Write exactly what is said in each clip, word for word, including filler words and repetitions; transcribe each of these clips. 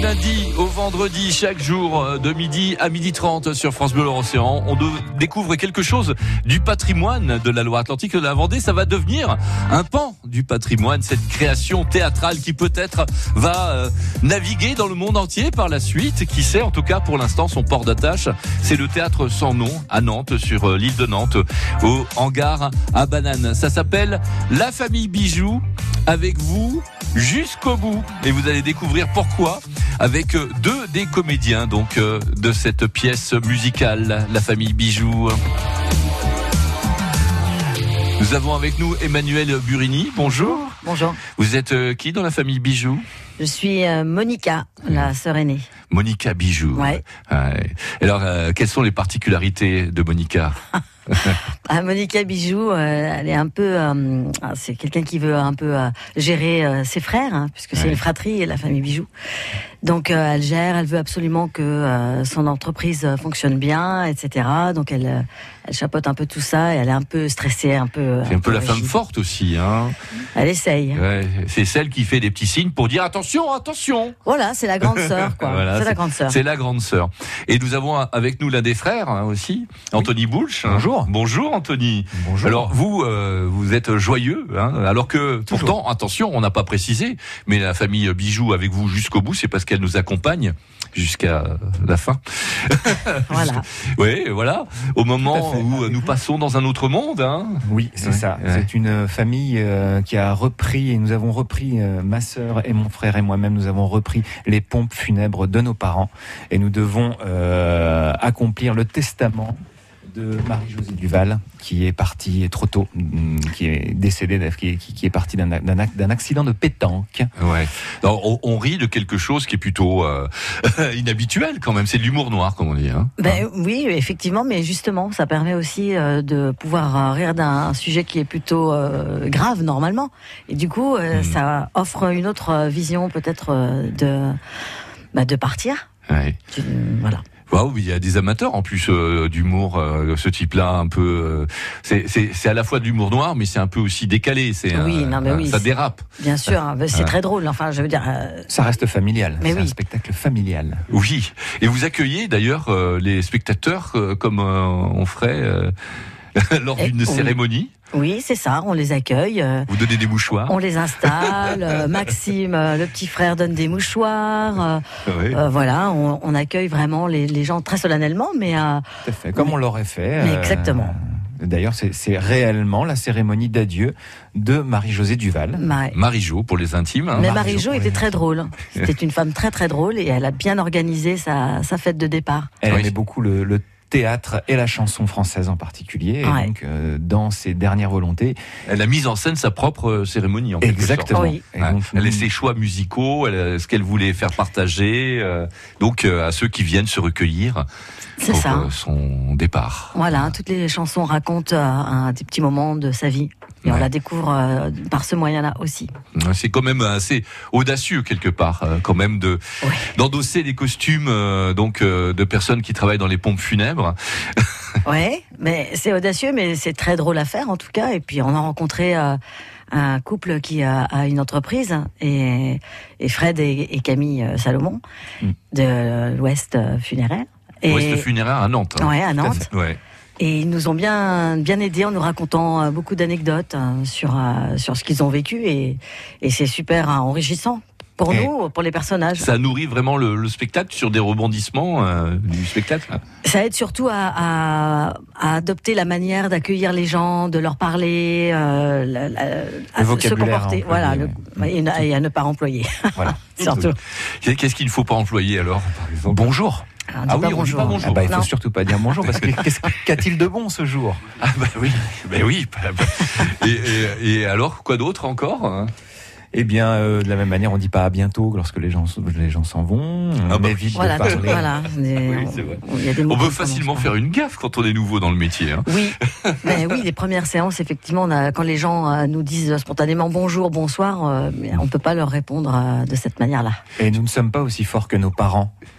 lundi au vendredi, chaque jour de midi à midi trente sur France Bleu Océan. On découvre quelque chose du patrimoine de la Loire-Atlantique et de la Vendée. Ça va devenir un pan du patrimoine, cette création théâtrale qui peut-être va euh, naviguer dans le monde entier par la suite. Qui sait, en tout cas pour l'instant son port d'attache, c'est le Théâtre Sans Nom à Nantes, sur euh, l'île de Nantes, au hangar à Bananes. Ça s'appelle La Famille Bijoux, avec vous jusqu'au bout. Et vous allez découvrir pourquoi avec deux des comédiens donc euh, de cette pièce musicale, La Famille Bijoux. Nous avons avec nous Emmanuelle Burini. Bonjour. Bonjour. Vous êtes euh, qui dans La Famille Bijoux ? Je suis euh, Monica, la sœur aînée. Monica Bijoux. Ouais. ouais. Alors, euh, quelles sont les particularités de Monica ? Ah, Monica Bijoux, euh, elle est un peu, euh, c'est quelqu'un qui veut un peu euh, gérer euh, ses frères, hein, puisque c'est ouais. une fratrie, la famille Bijoux. Donc euh, elle gère, elle veut absolument que euh, son entreprise fonctionne bien, et cetera. Donc elle, euh, elle chapeaute un peu tout ça et elle est un peu stressée, un peu. C'est un, un peu, peu la rigide. Femme forte aussi, hein. Elle essaye. Ouais, c'est celle qui fait des petits signes pour dire attention, attention. Voilà, c'est la grande sœur, quoi. Voilà, c'est, c'est la grande sœur. C'est la grande sœur. Et nous avons avec nous l'un des frères hein, aussi, Anthony oui. Boulch. Bonjour. Bonjour Anthony. Bonjour. Alors vous, euh, vous êtes joyeux, hein, alors que Toujours. pourtant, attention, on n'a pas précisé, mais la famille Bijoux avec vous jusqu'au bout, c'est parce qu'elle nous accompagne jusqu'à la fin. Voilà. Oui, voilà. Au moment où nous passons dans un autre monde. Hein. Oui, c'est ouais, ça. Ouais. C'est une famille euh, qui a repris, et nous avons repris, euh, ma sœur et mon frère et moi-même, nous avons repris les pompes funèbres de nos parents. Et nous devons euh, accomplir le testament de Marie-Josée Duval, qui est partie trop tôt, qui est décédée, qui est, qui est partie d'un, d'un, d'un accident de pétanque. Ouais. Alors, on, on rit de quelque chose qui est plutôt euh, inhabituel quand même. C'est de l'humour noir, comme on dit. Hein. Ben hein oui, effectivement, mais justement, ça permet aussi euh, de pouvoir rire d'un sujet qui est plutôt euh, grave normalement. Et du coup, euh, mmh. ça offre une autre vision peut-être euh, de bah, de partir. Ouais. Tu, voilà. Waouh, il y a des amateurs en plus euh, d'humour, euh, ce type-là, un peu. Euh, c'est, c'est, c'est à la fois de l'humour noir, mais c'est un peu aussi décalé. C'est oui, un, non, mais un, oui, ça dérape. Bien sûr, c'est très drôle. Enfin, je veux dire. Euh... Ça reste familial. Mais c'est oui. un spectacle familial. Oui. Et vous accueillez d'ailleurs euh, les spectateurs euh, comme euh, on ferait euh, lors d'une Et, cérémonie. Oui. Oui, c'est ça, on les accueille. Vous donnez des mouchoirs. On les installe. Maxime, le petit frère, donne des mouchoirs. Oui. Euh, voilà, on, on accueille vraiment les, les gens très solennellement, mais... Euh, Tout à fait, comme mais, on l'aurait fait. Mais exactement. Euh, d'ailleurs, c'est, c'est réellement la cérémonie d'adieu de Marie-Josée Duval. Ma... Marie-Jo pour les intimes. Hein. Mais Marie-Jo était très drôle. C'était une femme très très drôle et elle a bien organisé sa, sa fête de départ. Elle oui. aimait beaucoup le... le théâtre et la chanson française en particulier. Ouais. Et donc, euh, dans ses dernières volontés, elle a mis en scène sa propre cérémonie. En Exactement. Oui. Et donc, elle a ses choix musicaux, elle, ce qu'elle voulait faire partager, euh, donc euh, à ceux qui viennent se recueillir. C'est pour ça. Euh, son départ. Voilà, toutes les chansons racontent euh, un des petits moments de sa vie. Et ouais. on la découvre euh, par ce moyen-là aussi. C'est quand même assez audacieux quelque part, euh, quand même de ouais. d'endosser les costumes euh, donc euh, de personnes qui travaillent dans les pompes funèbres. Ouais, mais c'est audacieux, mais c'est très drôle à faire en tout cas. Et puis on a rencontré euh, un couple qui a, a une entreprise et, et Fred et, et Camille Salomon mm. de l'Ouest funéraire. Et Ouest funéraire à Nantes. Hein. Ouais, à Nantes. Ouais. Et ils nous ont bien bien aidés en nous racontant beaucoup d'anecdotes sur sur ce qu'ils ont vécu et et c'est super enrichissant pour et nous, pour les personnages. Ça nourrit vraiment le, le spectacle sur des rebondissements euh, du spectacle. Ça aide surtout à, à, à adopter la manière d'accueillir les gens, de leur parler, euh, la, la, à se comporter, voilà, le, et, et à ne pas employer. Voilà, surtout. Qu'est-ce qu'il ne faut pas employer alors, par exemple ? Bonjour. Alors, ah oui, bonjour. on dit pas bonjour. Ah bah, il faut non. surtout pas dire bonjour parce que qu'est-ce, qu'a-t-il de bon ce jour ? Ah bah oui, bah oui. et, et, et alors, quoi d'autre encore hein ? Eh bien, euh, de la même manière, on dit pas à bientôt lorsque les gens les gens s'en vont. On ah bah, évite voilà, de parler. Voilà, des, oui, c'est vrai. On, y a des on peut facilement faire une gaffe quand on est nouveau dans le métier. Hein. Oui, mais oui, les premières séances, effectivement, on a, quand les gens euh, nous disent spontanément bonjour, bonsoir, euh, mais on peut pas leur répondre euh, de cette manière-là. Et nous ne sommes pas aussi forts que nos parents.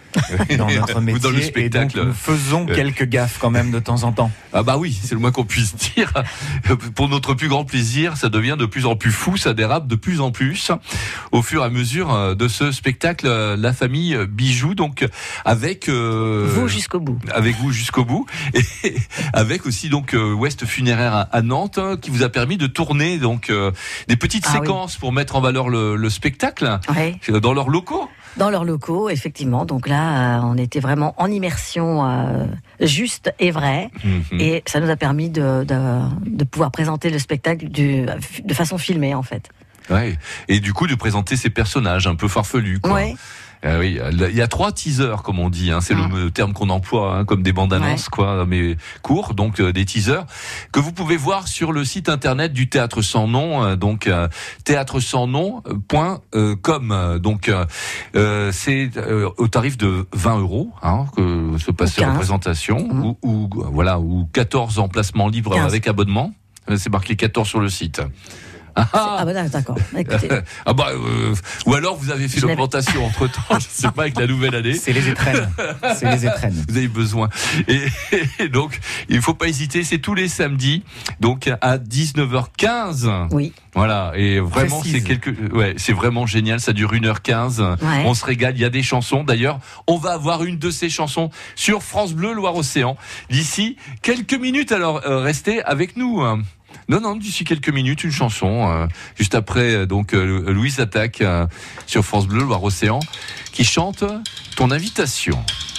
dans notre métier. Ou dans le spectacle. Et donc, nous faisons quelques gaffes quand même de temps en temps. Ah bah oui, c'est le moins qu'on puisse dire. Pour notre plus grand plaisir, ça devient de plus en plus fou, ça dérape de plus en plus au fur et à mesure de ce spectacle La Famille Bijoux, donc avec euh, vous jusqu'au bout. Avec vous jusqu'au bout et avec aussi donc Ouest Funéraire à Nantes hein, qui vous a permis de tourner donc euh, des petites ah, séquences oui. pour mettre en valeur le, le spectacle oui. dans leurs locaux. Dans leurs locaux, effectivement. Donc là, euh, on était vraiment en immersion euh, juste et vraie. Mm-hmm. Et ça nous a permis de, de, de pouvoir présenter le spectacle du, de façon filmée, en fait. Ouais. Et du coup, de présenter ces personnages un peu farfelus, quoi. Ouais. Euh, oui, il y a trois teasers comme on dit, hein, c'est mmh. le terme qu'on emploie, hein, comme des bandes annonces, ouais. quoi, mais courts, donc euh, des teasers que vous pouvez voir sur le site internet du Théâtre Sans Nom, euh, donc euh, théâtre sans nom point com. Donc euh, c'est euh, au tarif de vingt euros hein, que se passe la représentation, mmh. ou, ou voilà, ou quatorze emplacements libres quinze. Avec abonnement. C'est marqué quatorze sur le site. Ah, ah bah d'accord. Écoutez. ah bah euh, ou alors vous avez fait l'augmentation entre temps, je sais pas, avec la nouvelle année. C'est les étrennes. C'est les étrennes. Vous avez besoin. Et, et donc il faut pas hésiter, c'est tous les samedis, donc à dix-neuf heures quinze. Oui. Voilà, et vraiment Précise. c'est quelque, ouais, c'est vraiment génial. Ça dure une heure quinze. Ouais. On se régale. Il y a des chansons. D'ailleurs, on va avoir une de ces chansons sur France Bleu Loire-Océan d'ici quelques minutes. Alors euh, restez avec nous. Non, non, d'ici quelques minutes, une chanson, euh, juste après, donc, euh, Louise Attaque, euh, sur France Bleu, Loire-Océan, qui chante ton invitation.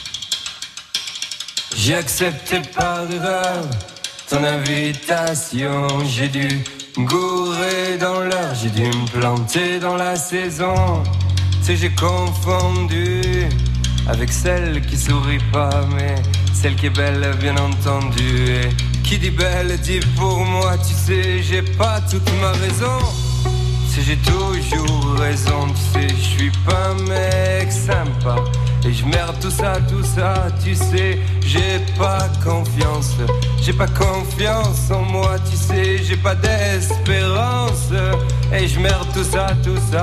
J'ai accepté par erreur ton invitation, j'ai dû me gourer dans l'heure, j'ai dû me planter dans la saison, c'est j'ai confondu avec celle qui sourit pas, mais celle qui est belle, bien entendu, et qui dit belle dit pour moi, tu sais, j'ai pas toute ma raison. Si j'ai toujours raison, tu sais, je suis pas un mec sympa. Et je merde tout ça, tout ça, tu sais, j'ai pas confiance. J'ai pas confiance en moi, tu sais, j'ai pas d'espérance. Et je merde tout ça, tout ça.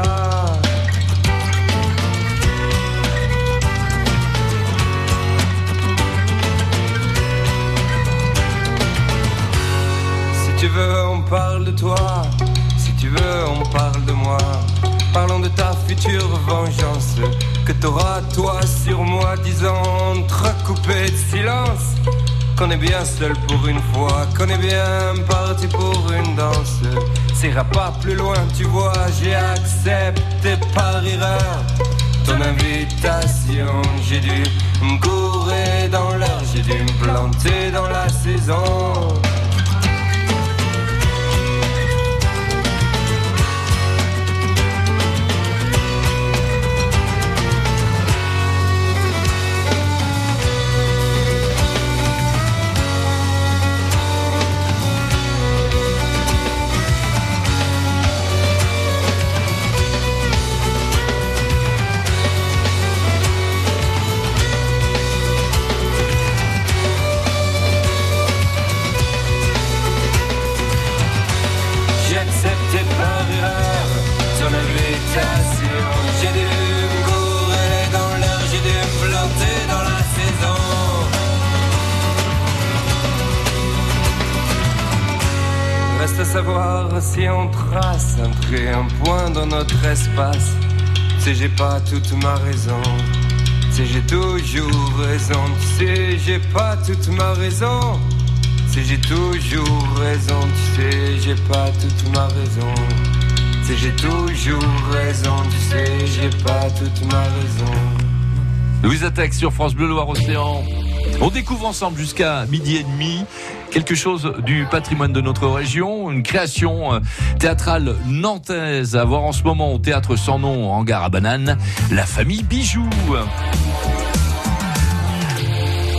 Si tu veux, on parle de toi. Si tu veux, on parle de moi. Parlons de ta future vengeance que t'auras toi sur moi, disant entrecoupé de silence qu'on est bien seul pour une fois, qu'on est bien parti pour une danse. Ça ira pas plus loin, tu vois, j'ai accepté par erreur ton invitation. J'ai dû me gourer dans l'heure, j'ai dû me planter dans la saison. Reste à savoir si on trace un trait, un point dans notre espace. Tu sais, j'ai pas toute ma raison. Tu sais, j'ai toujours raison. Tu sais, j'ai pas toute ma raison. Tu sais, j'ai toujours raison. Tu sais, j'ai pas toute ma raison. Tu sais, j'ai toujours raison. Tu sais, j'ai pas toute ma raison. Louise Attaque sur France Bleu Loire-Océan. On découvre ensemble jusqu'à midi et demi quelque chose du patrimoine de notre région, une création théâtrale nantaise à voir en ce moment au Théâtre Sans Nom en gare à Bananes, La Famille Bijoux.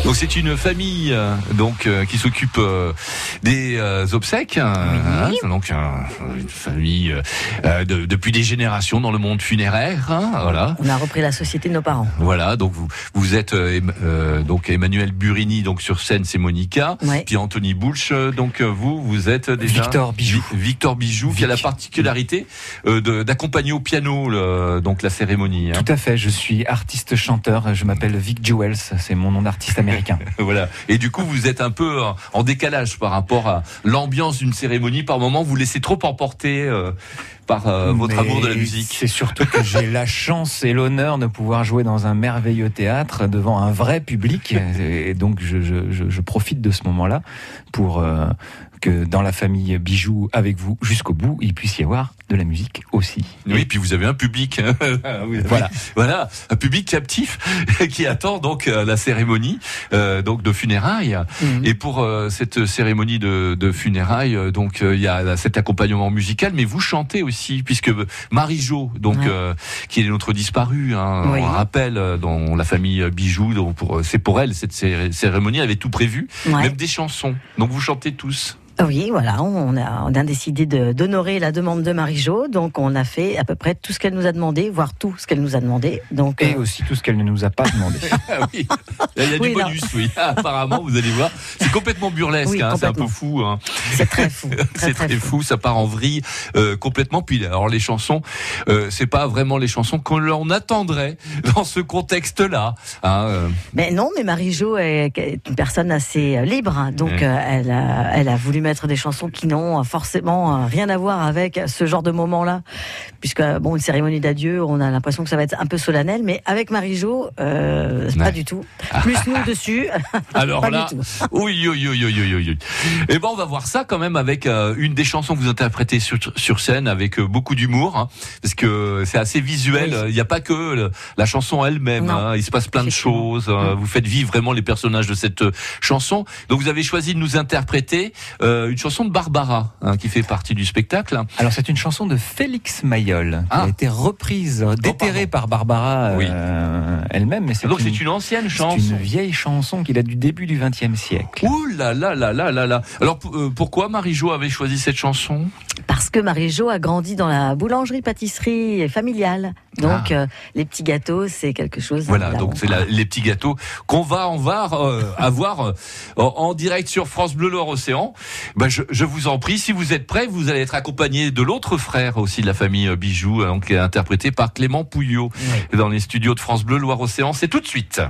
Donc c'est une famille euh, donc euh, qui s'occupe euh, des euh, obsèques. Oui. Hein, donc euh, une famille euh, de, depuis des générations dans le monde funéraire. Hein, voilà. On a repris la société de nos parents. Voilà. Donc vous vous êtes euh, euh, donc Emmanuel Burini, donc sur scène c'est Monica. Ouais. Puis Anthony Boulch, euh, donc vous vous êtes déjà Victor Bijou. Victor Bijou, Vic. Qui a la particularité euh, de, d'accompagner au piano le, donc la cérémonie. Hein. Tout à fait. Je suis artiste chanteur. Je m'appelle Vic Jewels. C'est mon nom d'artiste américain. Voilà. Et du coup, vous êtes un peu en décalage par rapport à l'ambiance d'une cérémonie. Par moment, vous laissez trop emporter euh, par euh, votre Mais amour de la musique. C'est surtout que j'ai la chance et l'honneur de pouvoir jouer dans un merveilleux théâtre devant un vrai public. Et donc, je, je, je, je profite de ce moment-là pour euh, que dans la famille Bijou, avec vous jusqu'au bout, il puisse y avoir de la musique aussi. Oui, et puis vous avez un public, voilà, voilà, un public captif qui attend donc la cérémonie euh, donc de funérailles. Mmh. Et pour euh, cette cérémonie de, de funérailles, donc il euh, y a cet accompagnement musical, mais vous chantez aussi, puisque Marie-Jo, donc ouais. euh, qui est notre disparue, hein, oui. on rappelle dans la famille Bijou, donc pour c'est pour elle cette cérémonie, elle avait tout prévu, ouais. même des chansons. Donc vous chantez tous. Oui, voilà, on a, on a décidé de, d'honorer la demande de Marie-Jo, donc on a fait à peu près tout ce qu'elle nous a demandé, voire tout ce qu'elle nous a demandé. Donc, et euh... aussi tout ce qu'elle ne nous a pas demandé. Oui, il y a oui, du bonus, non. oui. Apparemment, vous allez voir, c'est complètement burlesque, oui, hein, complètement. C'est un peu fou. Hein. C'est très fou. Très, c'est très, très fou. fou, ça part en vrille euh, complètement. Puis alors les chansons, euh, c'est pas vraiment les chansons qu'on attendrait dans ce contexte-là. Hein, euh. Mais non, mais Marie-Jo est, est une personne assez libre, donc oui. euh, elle, a, elle a voulu mettre des chansons qui n'ont forcément rien à voir avec ce genre de moment-là, puisque bon, une cérémonie d'adieu, on a l'impression que ça va être un peu solennel, mais avec Marie-Jo, euh, ouais. pas du tout. Plus nous dessus. Alors pas là, du tout. oui, oui, oui, oui, oui, oui. Et ben on va voir ça quand même avec euh, une des chansons que vous interprétez sur, sur scène avec euh, beaucoup d'humour, hein, parce que c'est assez visuel. Il oui. n'y a pas que le, la chanson elle-même. Hein, il se passe plein de choses. Euh, vous faites vivre vraiment les personnages de cette euh, chanson. Donc vous avez choisi de nous interpréter euh, une chanson de Barbara, hein, qui fait partie du spectacle. Alors c'est une chanson de Félix Mayol, ah. qui a été reprise, déterrée oh, par Barbara oui. euh, elle-même. Mais c'est Donc une, c'est une ancienne chanson. C'est une vieille chanson qui date du début du vingtième siècle. Ouh là là là là là là. Alors euh, pourquoi Marie-Jo avait choisi cette chanson ? Parce que Marie-Jo a grandi dans la boulangerie-pâtisserie familiale. Donc, ah. euh, les petits gâteaux, c'est quelque chose... Voilà, donc c'est la, les petits gâteaux qu'on va, on va euh, avoir euh, en direct sur France Bleu Loire-Océan. Ben, je, je vous en prie, si vous êtes prêts, vous allez être accompagné de l'autre frère aussi de la famille Bijou, donc, qui est interprété par Clément Pouillot, oui. dans les studios de France Bleu Loire-Océan. C'est tout de suite.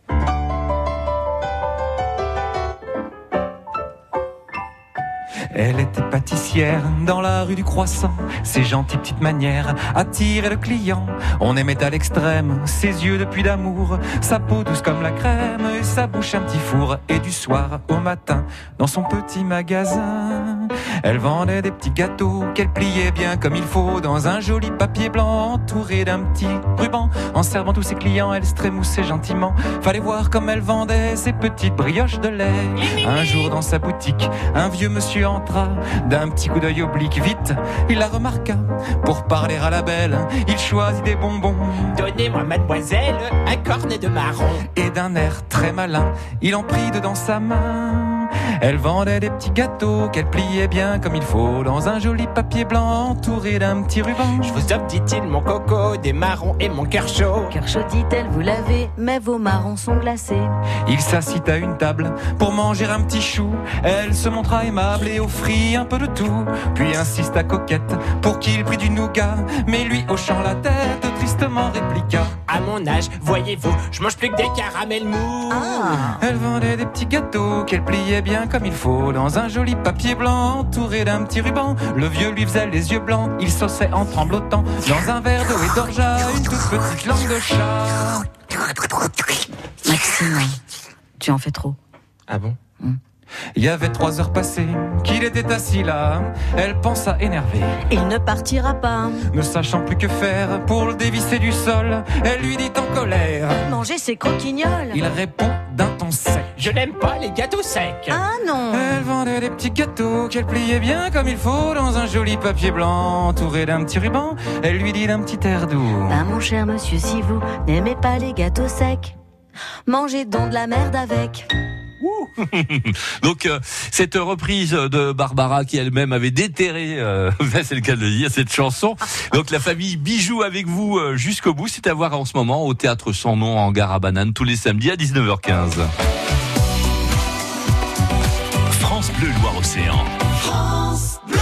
Elle était pâtissière dans la rue du Croissant. Ses gentilles petites manières attiraient le client. On aimait à l'extrême ses yeux de puits d'amour, sa peau douce comme la crème et sa bouche un petit four. Et du soir au matin, dans son petit magasin, elle vendait des petits gâteaux qu'elle pliait bien comme il faut dans un joli papier blanc entouré d'un petit ruban. En servant tous ses clients, elle se trémoussait gentiment. Fallait voir comme elle vendait ses petites brioches de lait. Un jour dans sa boutique, un vieux monsieur entra, d'un petit coup d'œil oblique, vite, il la remarqua. Pour parler à la belle, il choisit des bonbons. Donnez-moi, mademoiselle, un cornet de marron. Et d'un air très malin, il en prit deux dans sa main. Elle vendait des petits gâteaux qu'elle pliait bien comme il faut dans un joli papier blanc entouré d'un petit ruban. Je vous offre, dit-il, mon coco, des marrons et mon cœur chaud. Cœur chaud, dit-elle, vous l'avez, mais vos marrons sont glacés. Il s'assit à une table pour manger un petit chou. Elle se montra aimable et offrit un peu de tout. Puis insista coquette pour qu'il prît du nougat. Mais lui, hochant la tête, tristement répliqua: à mon âge, voyez-vous, je mange plus que des caramels mous. Ah. Elle vendait des petits gâteaux qu'elle pliait bien comme il faut dans un joli papier blanc entouré d'un petit ruban. Le vieux lui faisait les yeux blancs, il sauçait en tremblotant dans un verre d'eau et d'orgeat une toute petite langue de chat. Maxime, tu en fais trop. Ah bon? Hum. Il y avait trois heures passées qu'il était assis là. Elle pensa énervée. Il ne partira pas. Ne sachant plus que faire pour le dévisser du sol, elle lui dit en colère: manger ses croquignoles. Il répond d'un ton sec: je n'aime pas les gâteaux secs. Ah non. Elle vendait des petits gâteaux qu'elle pliait bien comme il faut dans un joli papier blanc entouré d'un petit ruban. Elle lui dit d'un petit air doux: bah mon cher monsieur, si vous n'aimez pas les gâteaux secs, Mangez donc de la merde avec. Donc euh, cette reprise de Barbara qui elle-même avait déterré, euh, c'est le cas de le dire, cette chanson. Donc la famille Bijoux avec vous euh, jusqu'au bout. C'est à voir en ce moment au Théâtre Sans Nom en Gare à Banane tous les samedis à dix-neuf heures quinze. France Bleu Loire-Océan. France Bleu.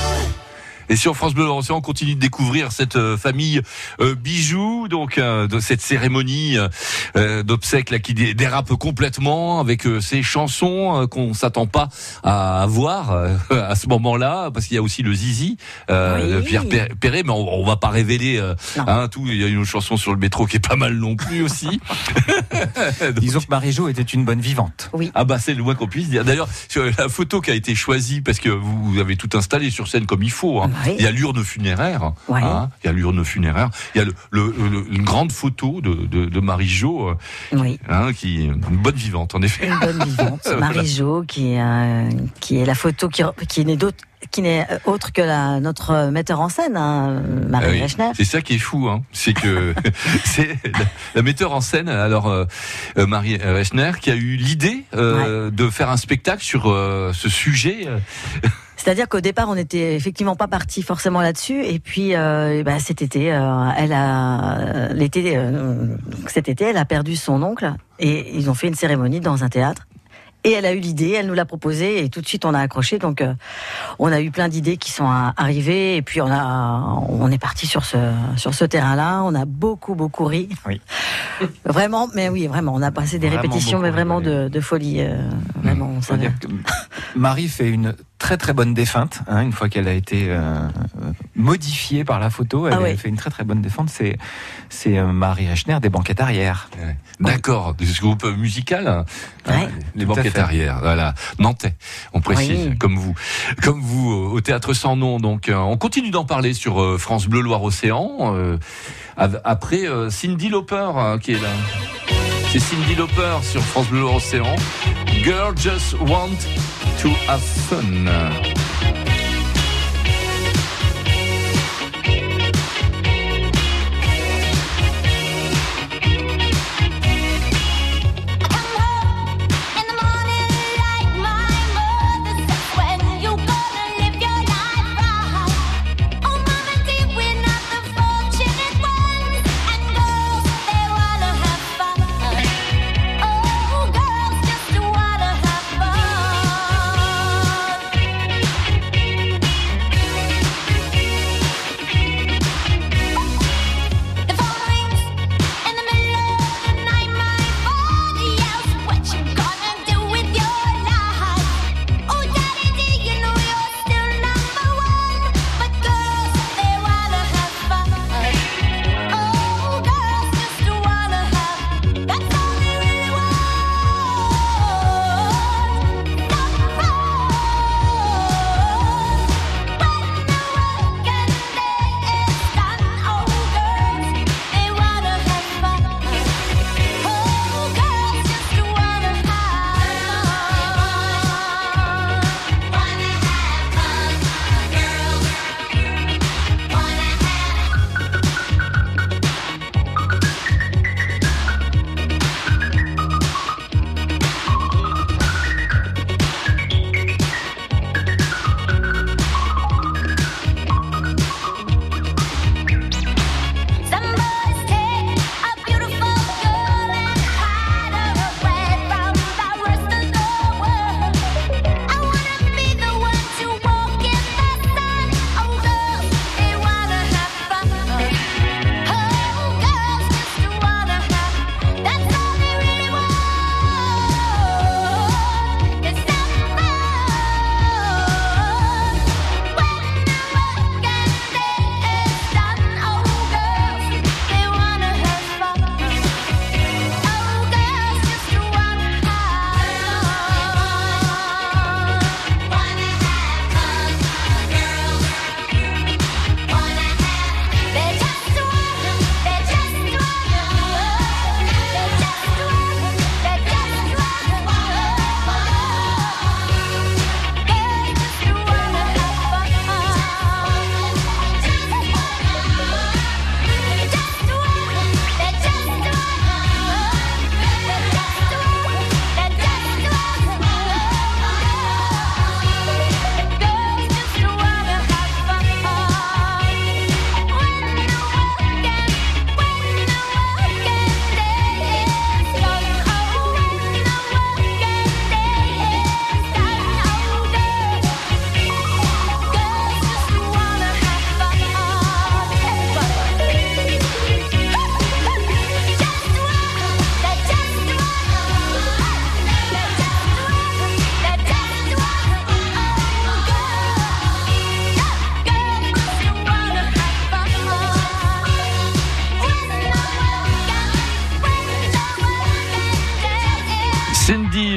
Et sur France Bleu Loire-Océan, on continue de découvrir cette euh, famille euh, Bijoux, donc euh, de cette cérémonie euh, d'obsèques là qui dé- dérape complètement avec euh, ces chansons euh, qu'on s'attend pas à voir euh, à ce moment-là, parce qu'il y a aussi le Zizi, euh, Oui. de Pierre Per- Perret, mais on, on va pas révéler euh, Non. hein, tout. Il y a une autre chanson sur le métro qui est pas mal non plus aussi. Donc, Disons que Marie-Jo était une bonne vivante. ah bah c'est le moins qu'on puisse dire. D'ailleurs, sur la photo qui a été choisie, parce que vous, vous avez tout installé sur scène comme il faut, hein. Oui. Il y a l'urne funéraire, Ouais. hein, il y a l'urne funéraire, il y a le, le, le- une grande photo de, de, de Marie-Jo, euh, Oui. hein, qui est une bonne vivante en effet. Une bonne vivante, Marie-Jo, qui est, euh, qui est la photo qui, qui n'est d'autre, qui n'est autre que la, notre metteur en scène, hein, Marie Ah oui. Rechner. C'est ça qui est fou, hein. C'est que c'est la, la metteur en scène, alors euh, euh, Marie Rechner, qui a eu l'idée euh, de faire un spectacle sur euh, ce sujet. euh. C'est-à-dire qu'au départ, on n'était effectivement pas parti forcément là-dessus, et puis euh, bah, cet été, euh, elle a l'été, euh, donc cet été, elle a perdu son oncle, et ils ont fait une cérémonie dans un théâtre. Et elle a eu l'idée, elle nous l'a proposé, et tout de suite on a accroché. Donc euh, on a eu plein d'idées qui sont arrivées, et puis on a, on est parti sur ce sur ce terrain-là. On a beaucoup beaucoup ri. Oui. Vraiment, mais oui, vraiment, on a passé des Vraiment répétitions, mais beaucoup vraiment rigolé. de, de folie. Euh, vraiment, on Faut savait. dire que Marie fait une très très bonne défunte, hein, une fois qu'elle a été euh, modifiée par la photo, elle Ah a ouais. fait une très très bonne défunte. C'est c'est euh, Marie Rechner des banquettes arrière. Ouais. D'accord, de ce groupe musical, hein, Ouais. les Tout à banquettes fait. arrière, voilà, nantais, on précise, Oui. comme vous, comme vous euh, au Théâtre Sans Nom. Donc, euh, on continue d'en parler sur euh, France Bleu Loire-Océan. Euh, av- après euh, Cyndi Lauper hein, qui est là. C'est Cyndi Lauper sur France Bleu Loire-Océan. Girl just want to have fun.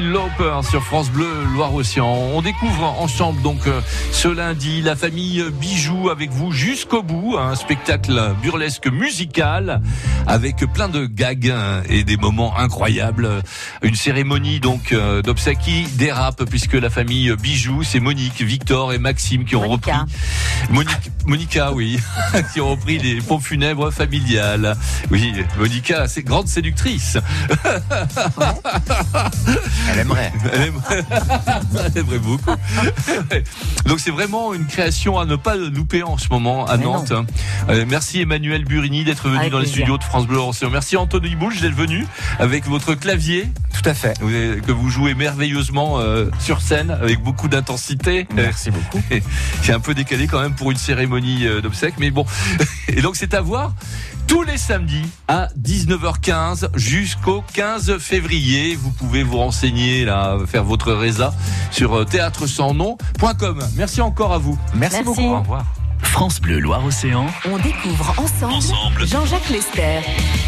Lauper sur France Bleu Loire-Océan. On découvre ensemble donc ce lundi la famille Bijoux avec vous jusqu'au bout, un spectacle burlesque musical avec plein de gags et des moments incroyables. Une cérémonie donc d'obsèques qui dérape puisque la famille Bijoux, c'est Monique, Victor et Maxime qui ont Monica. repris Monique, Monica, oui, qui ont repris les pompes funèbres familiales. Oui, Monica, c'est grande séductrice. Elle aimerait. Elle aimerait, elle aimerait beaucoup. Donc c'est vraiment une création à ne pas louper en ce moment à Mais Nantes. Euh, merci Emmanuel Burini d'être venu Avec dans les plaisir. studios de France Bleu Océan. Merci Anthony Bouche d'être venu avec votre clavier. Tout à fait. Vous avez- que vous jouez merveilleusement euh, sur scène avec beaucoup d'intensité. Merci beaucoup. Et c'est un peu décalé quand même pour une cérémonie euh, d'obsèques, mais bon. Et donc c'est à voir tous les samedis à dix-neuf heures quinze jusqu'au quinze février. Vous pouvez vous renseigner là, faire votre résa sur euh, théâtre sans nom point com. Merci encore à vous. Merci, Merci. beaucoup. Au revoir. France Bleu Loire-Océan. On découvre ensemble, Ensemble. Jean-Jacques Lester.